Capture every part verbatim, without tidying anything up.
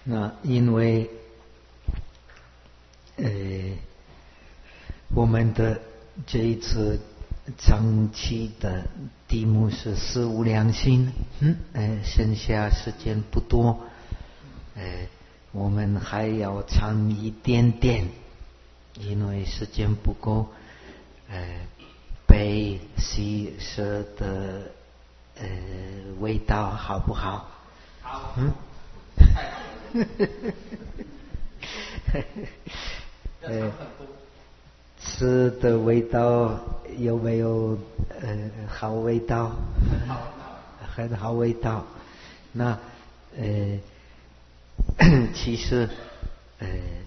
那因为呃，我们的这一次长期的题目是四无量心，嗯，呃，剩下时间不多，呃，我们还要长一点点，因为时间不够，呃，悲喜舍的呃味道好不好？ 好， 嗯， 太好了。呃， 吃的味道有没有呃好味道？ 很好， 很好味道。那呃，其实呃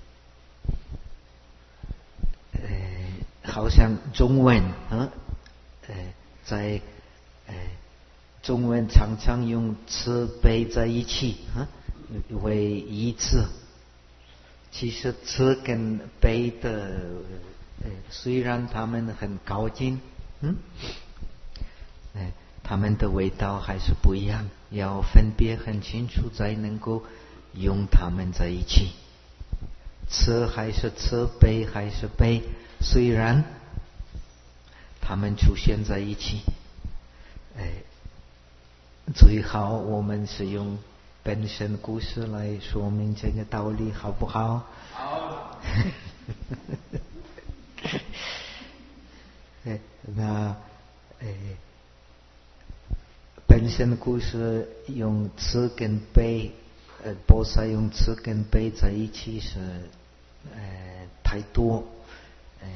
呃，好像中文啊，呃，在呃中文常常用慈悲在一起啊，为一致。其实慈跟悲的，呃，虽然他们很靠近，嗯，呃，他们的味道还是不一样，要分别很清楚，才能够用他们在一起。慈还是慈，悲还是悲，虽然他们出现在一起，哎，最好我们是用本身故事来说明这个道理，好不好？ 好。 那诶，本身故事用慈跟悲，呃，菩萨用慈跟悲在一起是呃太多，呃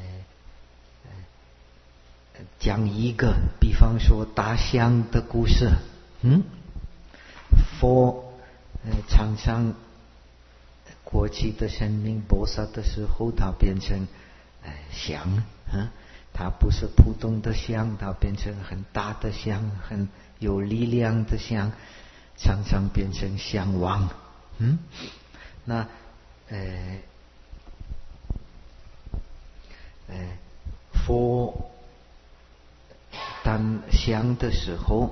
呃，讲一个，比方说大象的故事，嗯，佛呃常常过去的生命菩萨的时候，它变成呃象，啊，它不是普通的象，它变成很大的象，很有力量的象，常常变成象王，嗯，那呃呃佛当象的时候，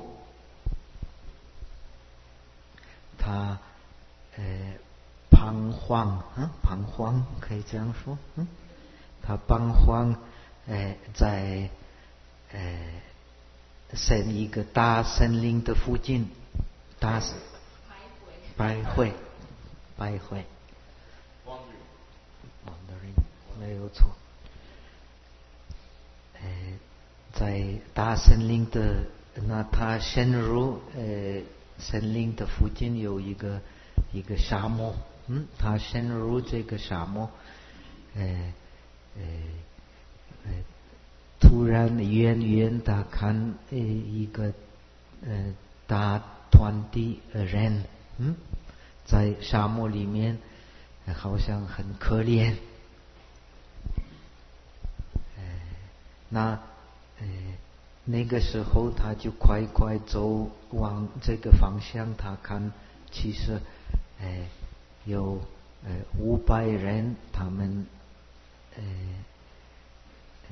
他呃彷徨啊，彷徨可以这样说，嗯，他彷徨，呃，在呃森一个大森林的附近，大徘徊，徘徊 ，wandering， 没有错，呃，在大森林的，那他深入呃森林的附近有一个一个沙漠，嗯，他深入这个沙漠，呃呃呃，突然远远的看呃一个呃大团体人，嗯，在沙漠里面，好像很可怜，呃，那呃那个时候他就快快走往这个方向，他看其实呃有呃五百人，他们呃呃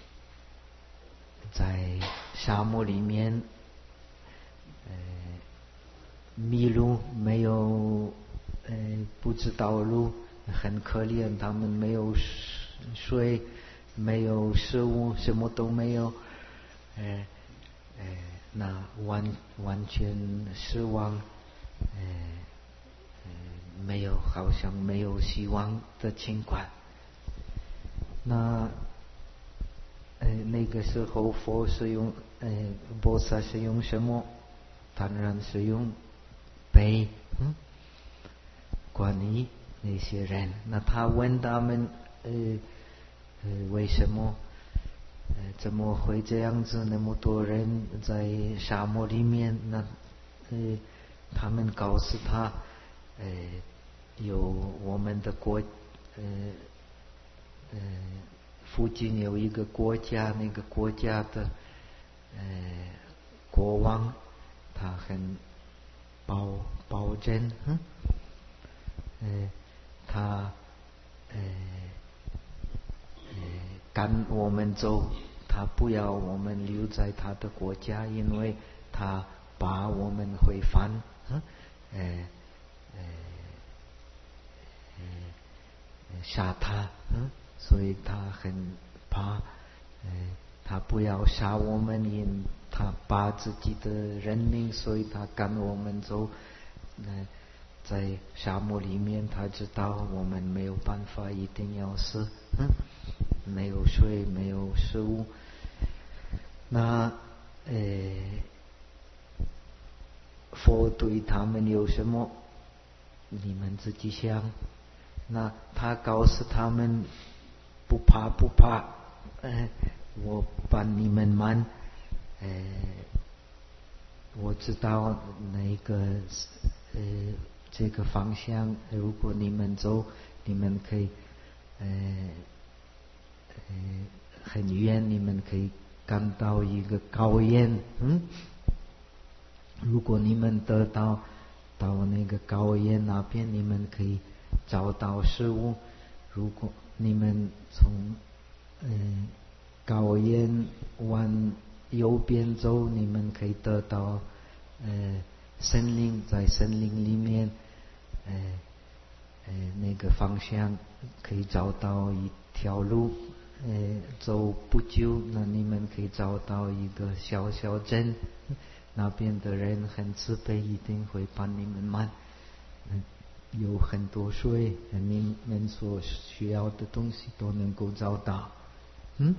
在沙漠里面呃迷路，没有呃不知道路，很可怜，他们没有水，没有食物，什么都没有，呃呃那完完全失望，呃呃没有，好像没有希望的情况。那呃那个时候佛是用呃菩萨是用什么？当然是用悲，嗯，关于那些人。那他问他们呃呃为什么呃怎么会这样子？那么多人在沙漠里面，那呃他们告诉他，呃有我们的国呃呃附近有一个国家，那个国家的呃国王，他很保保证，嗯，呃他呃呃赶我们走，他不要我们留在他的国家，因为他怕我们会犯，嗯，呃呃杀他，嗯，所以他很怕，呃，他不要杀我们，因他把自己的人命，所以他赶我们走。呃，在沙漠里面，他知道我们没有办法，一定要死，嗯，没有水，没有食物。那呃，佛对他们有什么？你们自己想。那他告诉他们不怕不怕，呃，我帮你们忙，呃，我知道那个呃这个方向，如果你们走，你们可以呃呃很远，你们可以赶到一个高原，嗯，如果你们得到到那个高原那边，你们可以找到食物。如果你们从嗯高原往右边走，你们可以得到呃森林，在森林里面呃呃那个方向可以找到一条路，呃走不久，那你们可以找到一个小小镇，那边的人很慈悲，一定会帮你们忙，嗯，有很多水，你们所需要的东西都能够找到。嗯，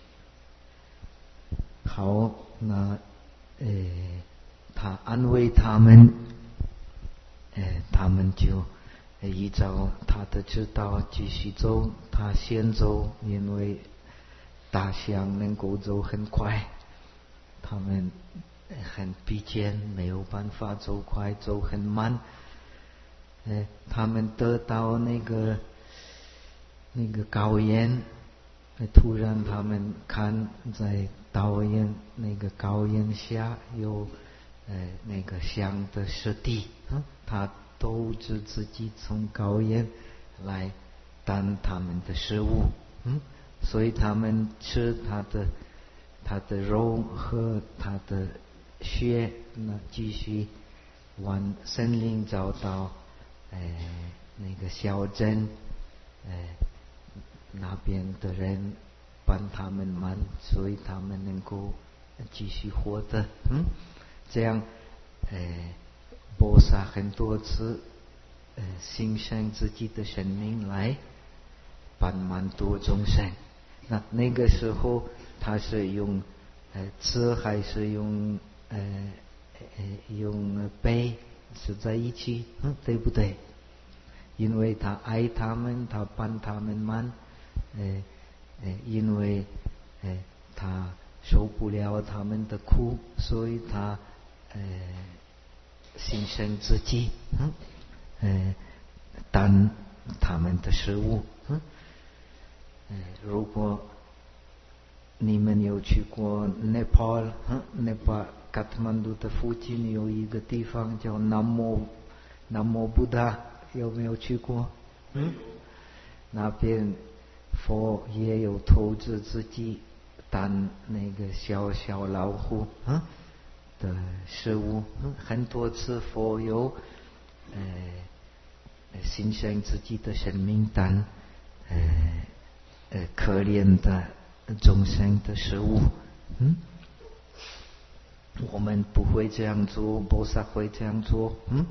好，那呃，他安慰他们，呃，他们就依照他的指导继续走。他先走，因为大象能够走很快，他们很疲倦，没有办法走快，走很慢。呃，他们得到那个那个高原，突然他们看在高原那个高原下有呃那个象的尸体，嗯，他都是自己从高原来当他们的食物，嗯，所以他们吃他的他的肉和他的血，那继续往森林找到呃那个小镇，呃那边的人帮他们忙，所以他们能够继续活着，嗯，这样呃菩萨很多次呃牺牲自己的生命来帮忙度众生。那那个时候他是用呃吃还是用呃呃用悲是在一起，嗯，对不对？因为他爱他们，他帮他们忙，呃呃，因为呃他受不了他们的苦，所以他呃牺牲自己，嗯，呃当他们的食物，嗯，呃，如果你们有去过 Nepal， 嗯 Nepal 卡特曼杜的附近有一个地方叫南摩南摩布达，有没有去过？嗯，那边佛也有投资自己当那个小小老虎，嗯，的食物，嗯，很多次佛有呃牺牲自己的生命当呃呃可怜的众生的食物，嗯，我们不会这样做，菩萨会这样做，嗯。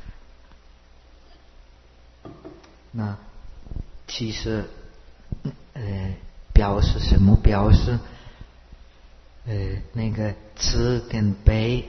那其实呃表示什么？表示呃那个慈跟悲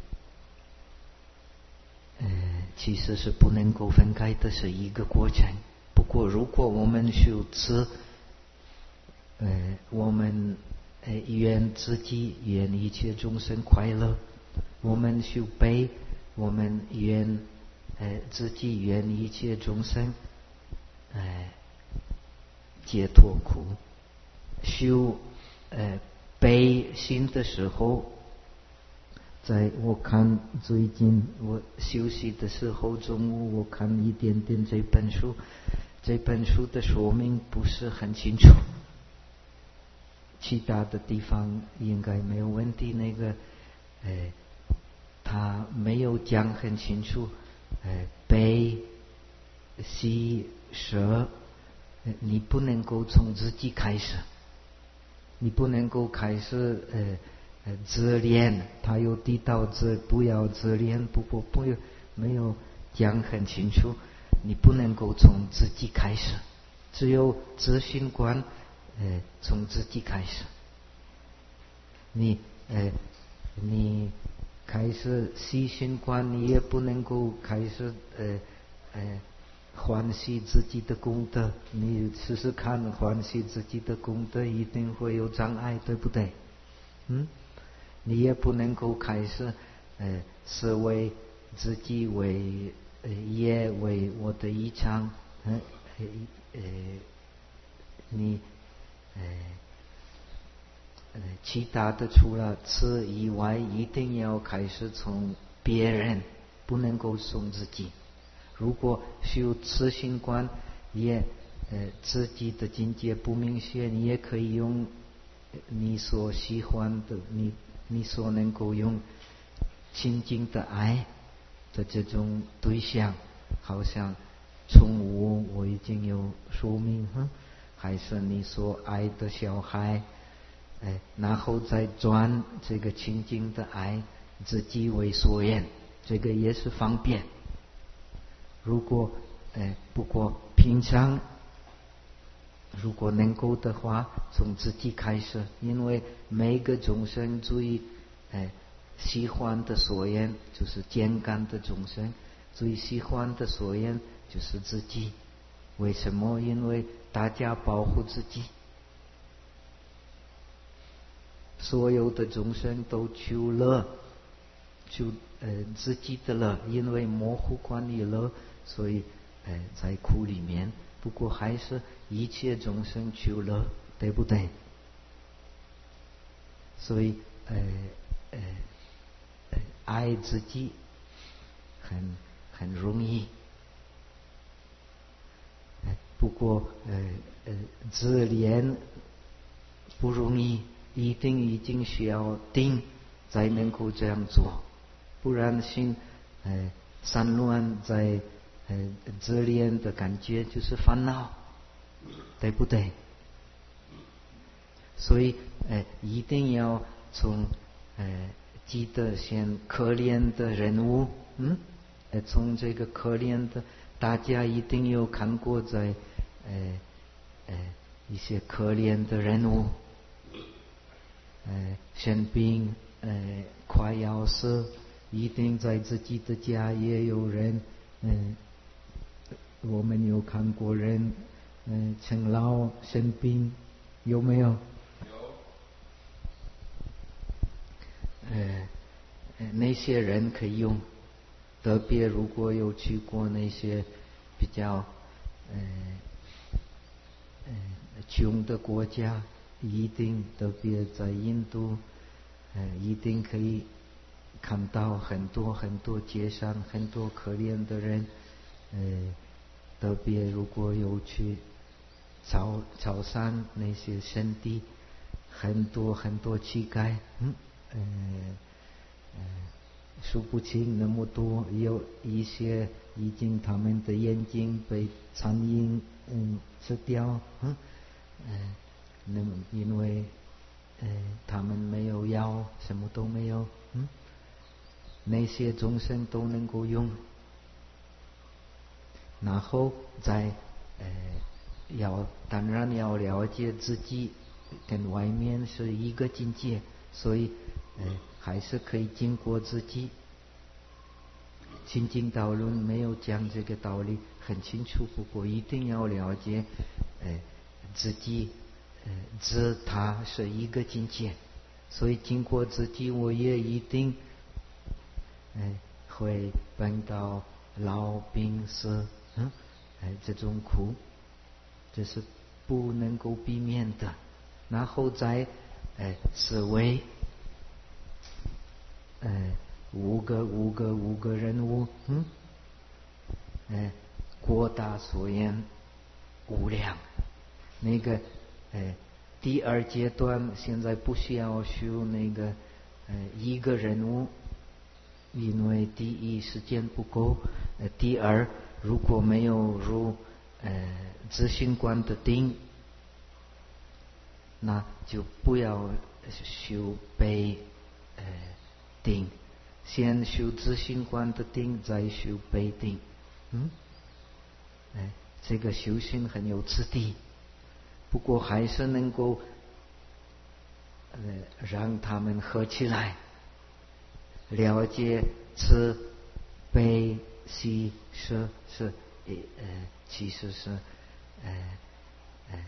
呃其实是不能够分开的，是一个过程。不过如果我们修慈，呃我们呃愿自己愿一切众生快乐，我们修悲，我们愿呃自己愿一切众生哎，解脱苦。修呃悲心的时候，在我看最近我休息的时候，中午我看一点点这本书，这本书的说明不是很清楚，其他的地方应该没有问题。那个呃，他没有讲很清楚，呃悲喜舍你不能够从自己开始，你不能够开始呃呃自恋，他有提到这不要自恋，不不不没有讲很清楚，你不能够从自己开始，只有自信观呃从自己开始，你呃你开始细心观，你也不能够开始呃呃欢喜自己的功德，你试试看，欢喜自己的功德一定会有障碍，对不对？嗯，你也不能够开始呃视为自己为呃业为我的一场，呃呃你呃呃其他的除了此以外，一定要开始从别人，不能够从自己。如果修慈心观，也呃自己的境界不明显，你也可以用你所喜欢的，你你所能够用亲近的爱的这种对象，好像宠物，我已经有说明，哼，还是你所爱的小孩，哎，然后再转这个亲近的爱，自己为所愿，这个也是方便。如果呃，不过平常如果能够的话，从自己开始，因为每个众生最呃喜欢的所愿就是健康的众生，最喜欢的所愿就是自己。为什么？因为大家保护自己，所有的众生都求乐，求呃自己的乐，因为模糊观理乐，所以呃在苦里面。不过还是一切众生求乐，对不对？所以呃呃呃爱自己很很容易，呃不过呃呃自怜不容易，一定已经需要定才能够这样做，不然心呃散乱在呃自恋的感觉就是烦恼，对不对？所以呃一定要从呃记得先可怜的人物，嗯，呃从这个可怜的，大家一定有看过在呃呃一些可怜的人物，呃生病呃快要死，一定在自己的家也有人，嗯、呃，我们有看过人嗯、呃陈老生病，有没有？呃，那些人可以用，特别如果有去过那些比较呃呃穷的国家，一定特别在印度，呃一定可以看到很多很多街上很多可怜的人，呃特别如果有去潮潮汕那些圣地，很多很多乞丐，嗯呃呃数不清那么多，有一些已经他们的眼睛被苍蝇嗯吃掉，嗯呃那么因为呃他们没有药，什么都没有，嗯那些众生都能够用，然后再呃要当然要了解自己跟外面是一个境界，所以呃还是可以经过自己。心经导论没有讲这个道理很清楚，不过一定要了解呃自己呃自他是一个境界，所以经过自己，我也一定呃会碰到老病死，嗯，哎，这种苦，这是不能够避免的。然后再哎思维，哎五个五个五个人物，嗯，哎过大所言无量，那个哎第二阶段现在不需要修那个呃一个人物。因为第一时间不够，呃，第二如果没有入呃自性观的定，那就不要修悲呃定，先修自性观的定，再修悲定。嗯，哎，这个修行很有次第，不过还是能够呃让他们合起来，了解慈悲喜舍是呃其实是呃呃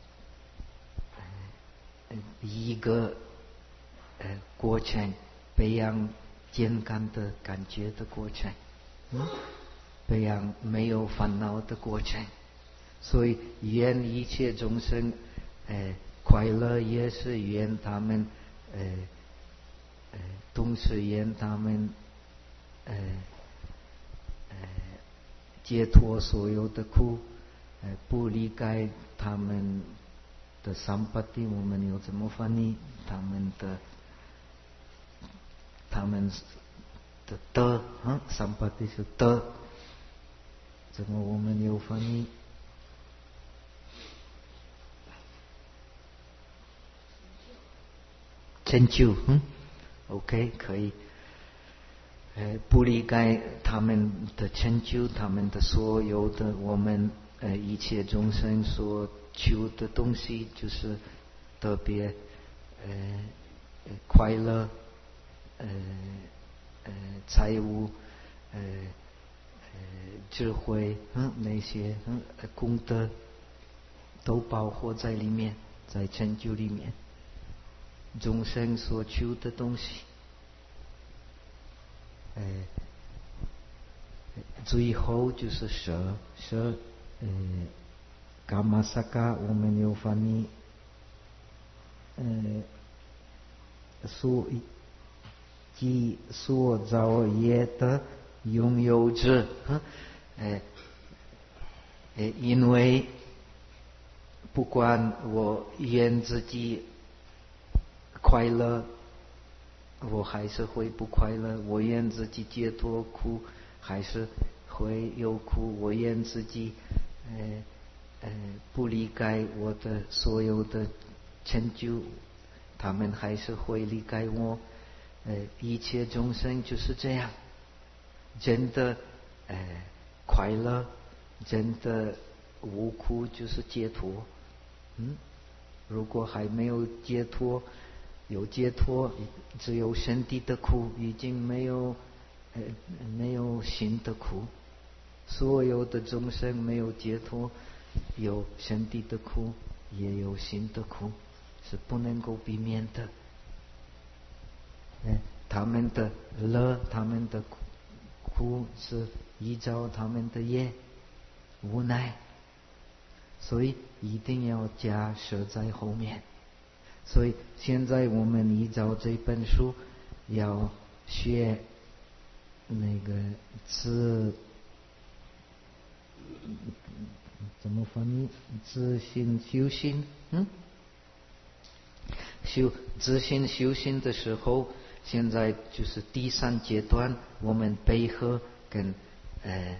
呃一个呃过程，培养健康的感觉的过程，嗯，培养没有烦恼的过程。所以愿一切众生呃快乐，也是愿他们呃呃同时愿他们呃呃解脱所有的苦，呃不离开他们的三八地，我们有怎么翻译？他们的他们的德，啊，三八地是德，怎么我们有翻译？成就，嗯 ，OK， 可以。呃，不离开他们的成就，他们的所有的我们呃一切众生所求的东西，就是特别呃快乐，呃呃财务，呃呃智慧，嗯，那些嗯功德都包括在里面，在成就里面，众生所求的东西。呃，最后就是舍舍，呃，伽玛萨嘎，我们有翻译，呃，所即所造业的拥有者，呃，呃，因为不管我愿自己快乐，我还是会不快乐；我愿自己解脱苦，还是会有苦；我愿自己呃呃不离开我的所有的成就，他们还是会离开我。呃，一切众生就是这样，真的呃快乐，真的无苦就是解脱。嗯，如果还没有解脱，有解脱，只有身体的苦，已经没有呃没有心的苦。所有的众生没有解脱，有身体的苦，也有心的苦，是不能够避免的。呃，他们的乐，他们的苦，苦是依照他们的业，无奈，所以一定要加舍在后面。所以现在我们依照这本书要学那个自怎么翻译？自性修心，嗯，修自性修心的时候，现在就是第三阶段，我们配合跟呃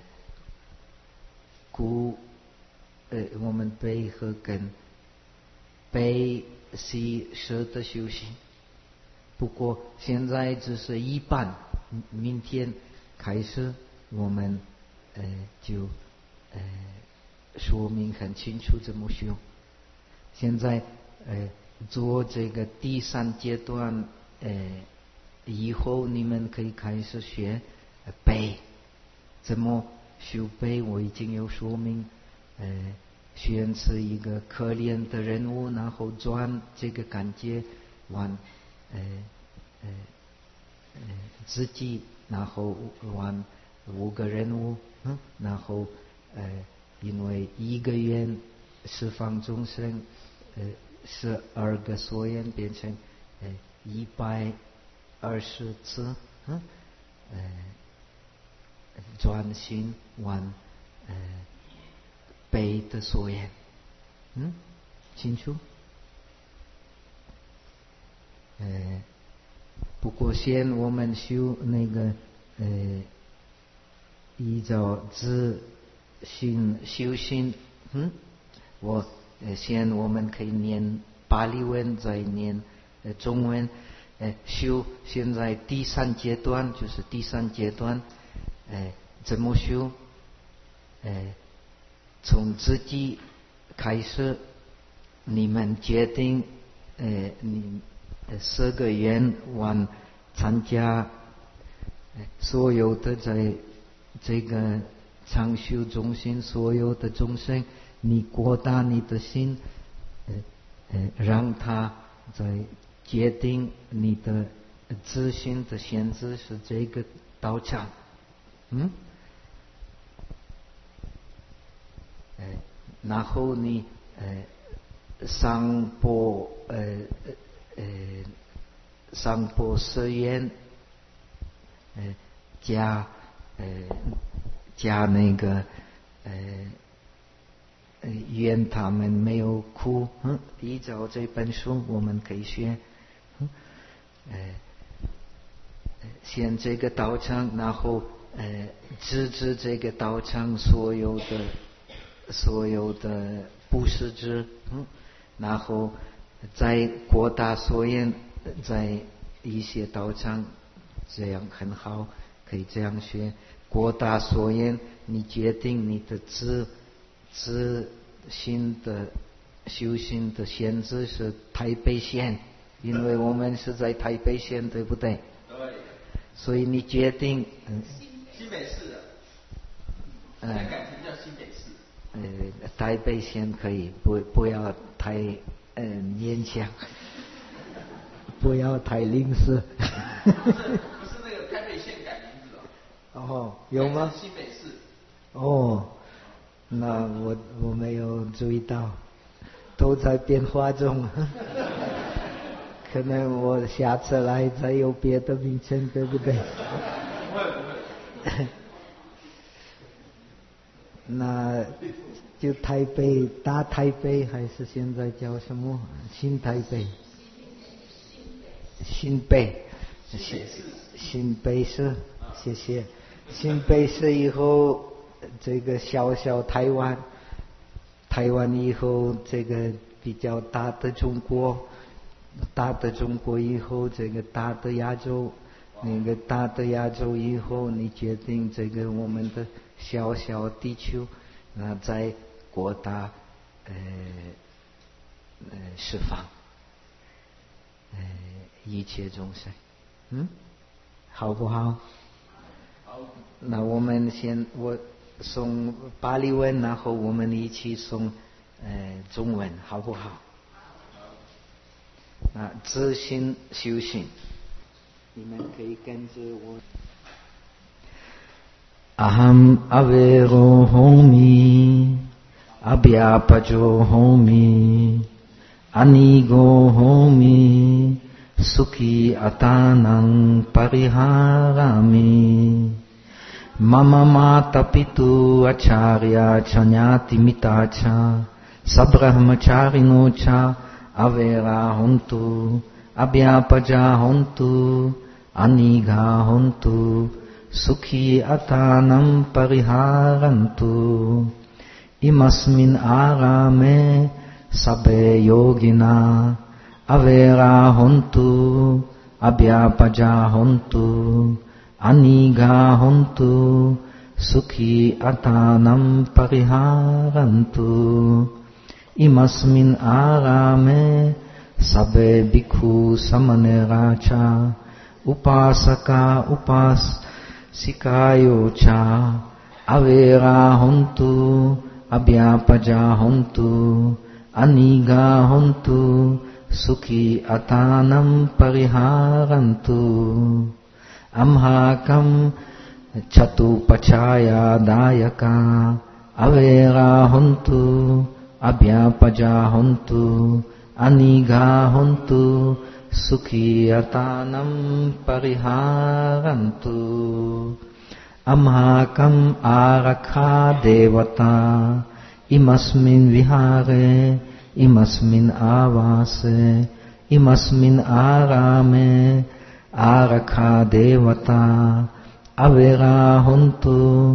故呃我们配合跟悲喜舍的修行。不过现在只是一半，明天开始我们呃就呃说明很清楚怎么修。现在呃做这个第三阶段，呃以后你们可以开始学悲，怎么修悲我已经有说明。呃选择一个可怜的人物，然后转这个感觉往呃呃呃自己，然后往五个人物，嗯，然后呃因为一个愿释放众生，呃十二个所愿变成呃一百二十次，嗯，呃转心往呃悲的所愿，嗯，清楚？呃，不过先我们修那个呃，依照自心修心，嗯，我呃先我们可以念巴利文，再念呃中文，呃修现在第三阶段就是第三阶段，呃怎么修？呃从自己开始，你们决定，呃你十个愿望参加，呃所有的在这个长修中心所有的众生，你扩大你的心，呃呃，让他在决定你的自信的限制是这个道场，嗯，呃，然后你呃上播呃呃上播誓言，呃加呃。加那个呃呃愿他们没有哭，嗯，依照这本书我们可以学，嗯，呃先这个道场，然后呃支持这个道场所有的所有的布施之，嗯，然后再扩大所愿，在一些道场，这样很好，可以这样学。扩大所愿，你决定你的自自心的修行的限制是台北县，因为我们是在台北县，对不对？对。所以你决定，嗯， 新北市的，嗯，改成叫新北市。 呃，台北县可以，不不要太嗯勉强，不要太吝啬。 不是不是那个台北县改名字哦。 哦，有吗？ 新北市。 哦，那我我没有注意到，都在变化中。可能我下次来再有别的名称，对不对？ 不会不会。 那就台北大台北还是现在叫什么？新台北。新北。新新北市，谢谢。新北市以后，这个小小台湾，台湾以后这个比较大的中国，大的中国以后这个大的亚洲，那个大的亚洲以后，你决定这个我们的小小地球，那再扩大呃呃释放，呃一切众生，嗯，好不好？那我们先我诵巴利文，然后我们一起诵呃中文，好不好？那自心修行，你们可以跟着我。Aham avero homi, abhyapajo homi, anigo homi, sukhi atanang pariharami. Mama mata pitu acharya chanyati mitacha, sabrahmacharino cha avera hontu, abhyapaja hontu, aniga hontu, sukhi atanam pariharantu. Imasmin arame sabe yogina, avera hontu, abhyapaja hontu, aniga hontu, sukhi atanam pariharantu. Imasmin arame sabe bhikkhu samaneracha, upasaka upas sikayo cha, avera hontu, abhyapaja hontu, aniga hontu, sukhi atanam pariharantu. Amhakam chatupachaya dayaka, avera hontu, abhyapaja hontu, aniga hontu, sukhi atanam pariharantu. Amhakam arakha devata, imasmin vihare, imasmin avase, imasmin arame, arakha devata, avera hontu,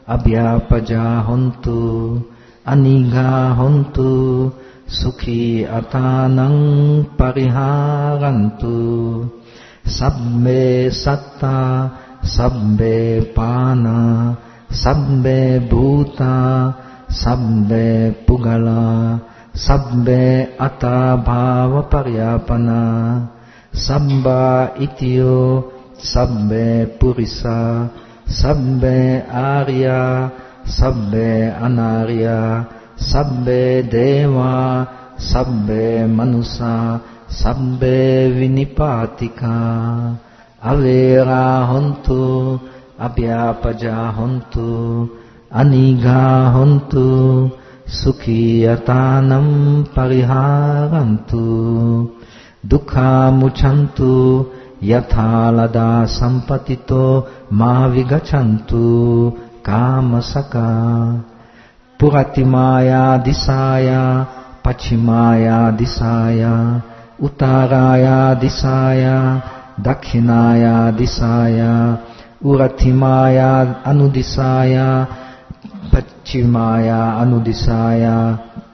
abhyapaja hontu, anigha hontu, sukhi atanang pariharantu, sabbe satta, sabbe pana, sabbe bhuta, sabbe pugala, sabbe atta bhava paryapana, sabba ityo, sabbe purisa, sabbe arya, sabbe anarya, sabbe deva, sabbe manusa, sabbe vinipatika, avera hontu, abhyapaja hontu, anigha hontu, sukhi atanam pariharantu, dukkha muchantu, yathalada sampatito ma vigachantu, kamasaka, puratimaya disaya, pachimaya disaya, uttaraya disaya, dakshinaya disaya, uratimaya anudisaya, pachimaya anudisaya,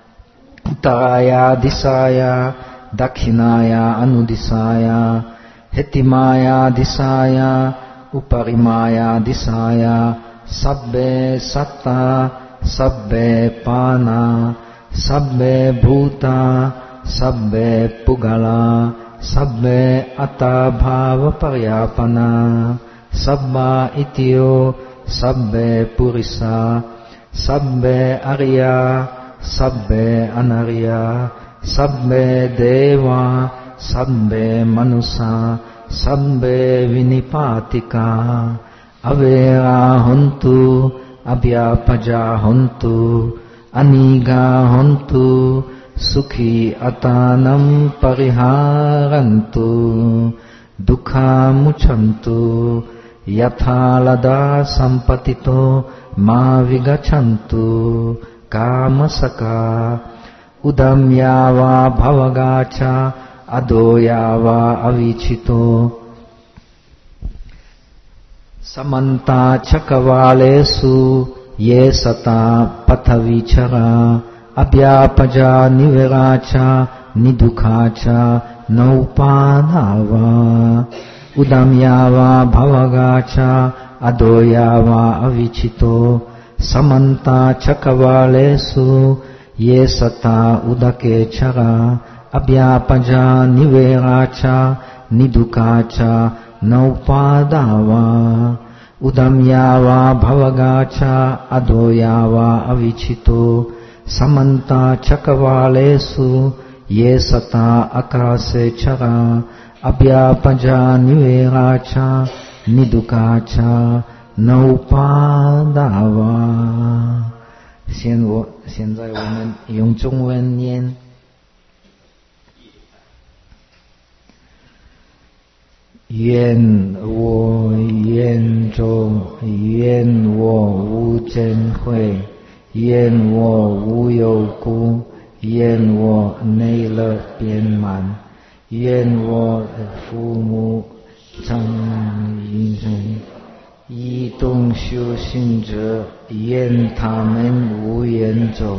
uttaraya disaya, dakshinaya anudisaya, hetimaya disaya, uparimaya disaya, sabbe satta, sabbe pana, sabbe bhuta, sabbe pugala, sabbe atta bhava paryapana, sabba ityo, sabbe purisa, sabbe arya, sabbe anarya, sabbe deva, sabbe manusa, sabbe vinipatika, avera hontu, abhyapaja hontu, anigha hontu, sukhi atanam pariharantu, dukkha muchantu, yathalada sampatito ma vigachantu, kamasaka, udamyava bhavagacha, adoyava avichito, samanta chakavalesu ye sata pathavichara, abhyapaja niviracha, nidukhacha, naupadava, udamyava bhavagacha, adoyava avichito, samanta chakavalesu ye sata udakechara, abhyapaja niviracha, nidukhacha, naupadava, udamyava bhavagacha, adoyava avichito, samanta chakavalesu ye sata akase chara, abhyapaja niviracha, nidukhacha, naupadava。现我现在我们用中文念。愿我愿中，愿我无真慧，愿我无有故，愿我内乐遍满，愿我父母长一生，一动修行者，愿他们无远走，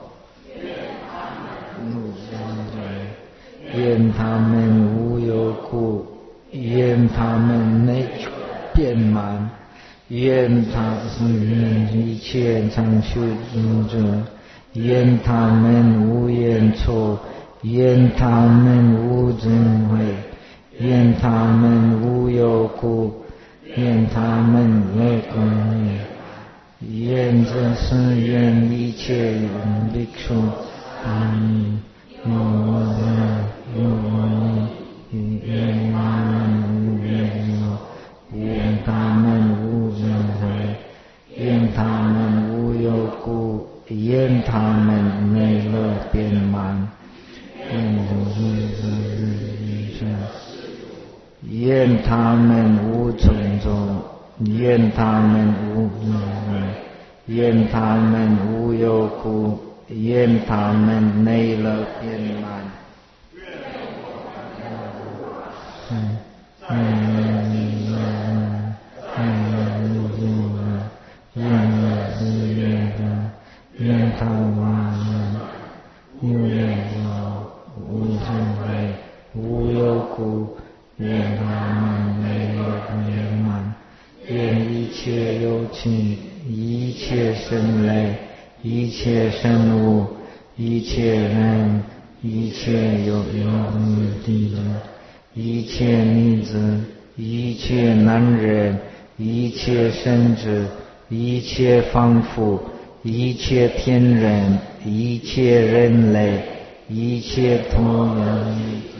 愿他们无有故，愿他们内遍满，愿他们一切常修行者，愿他们无怨错，愿他们无真慧，愿他们无有故，愿他们乐观，愿这是愿一切人必出阿弥有我有我愿他们无怨尤，愿他们无真慧，愿他们无有故，愿他们内乐遍满，愿他们无种种，愿他们无愿他们无有故，愿他们内乐遍满。嗯嗯嗯嗯嗯嗯。 满，有业有无生类，无有故，愿他们没有不圆满。愿一切有情，一切生类，一切生物，一切人，一切有有地人，一切女子，一切男人，一切生子，一切凡夫，一切天人，一切人类，一切同人，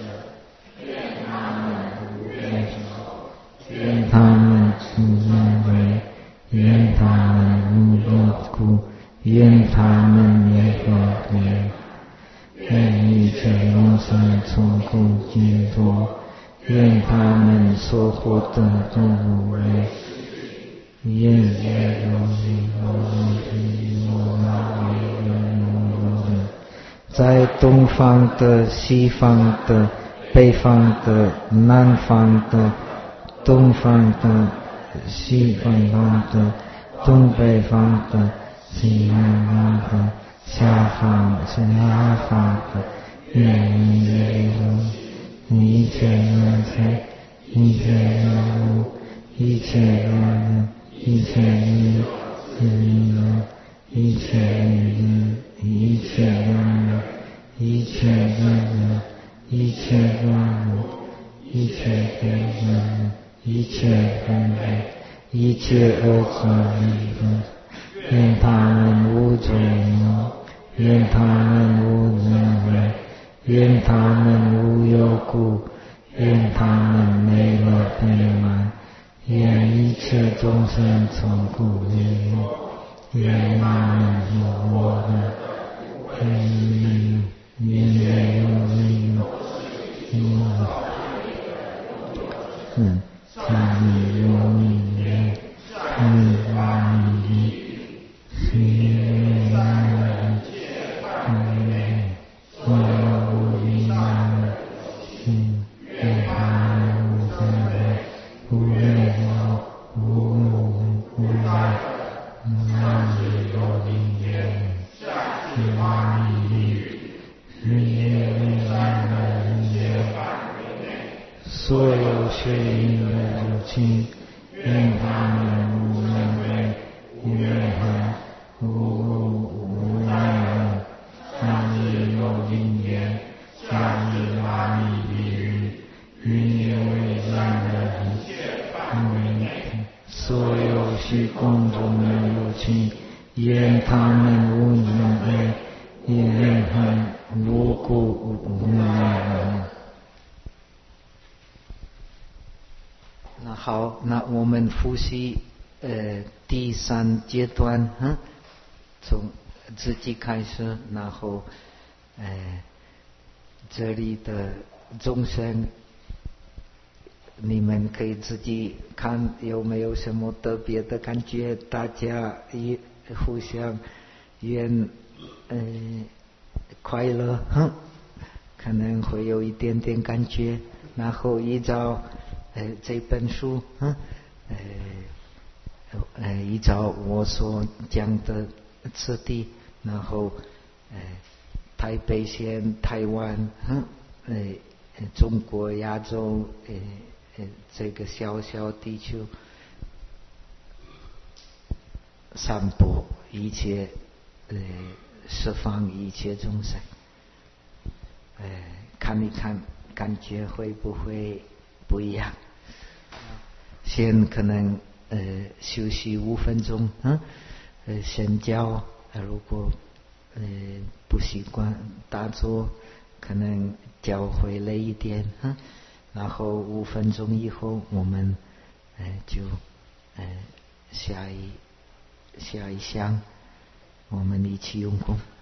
愿他们自认为，愿他们无有故，愿他们灭佛灭，愿一切众生从故解脱，愿他们所获得的无为，愿业有理有理有那有有，在东方的、西方的、北方的、南方的、东方的、西方的、东北方的、西南方的、下方下方的，愿业有一切人生，一切人物，一切人，一切人，人，一切人，一切人，一切人，一切人，一切人，一切人，一切恶者，愿他们无罪，愿他们无能，愿他们无有故，愿他们没有圆满，愿一切众生从故业，愿他们有我的，愿愿愿有人有，嗯，他们有你愿，嗯，他们是愿愿，嗯，我无离难，嗯，愿他们无生类，无类有，无无无来，那里有离愿，是哪里？是业力量的人员，所有学因的有情，愿他们无能为，无怨恨，无无无爱，那里有因缘，那里哪里离欲，因业为善的人，因所有虚空中的有情，愿他们无能为，无怨恨，无故无爱。 那好，那我们复习呃第三阶段，嗯，从自己开始，然后呃这里的众生，你们可以自己看有没有什么特别的感觉，大家也互相愿呃快乐，哼，可能会有一点点感觉，然后依照呃这本书，嗯，呃呃依照我所讲的次第，然后呃台北县、台湾，嗯，呃中国、亚洲，呃呃这个小小地球散播一切呃释放一切众生，呃看一看感觉会不会不一样。先可能呃休息五分钟，嗯，呃先教，呃如果呃不习惯打坐，可能脚会累一点，嗯，然后五分钟以后我们呃就呃下一下一项我们一起用功。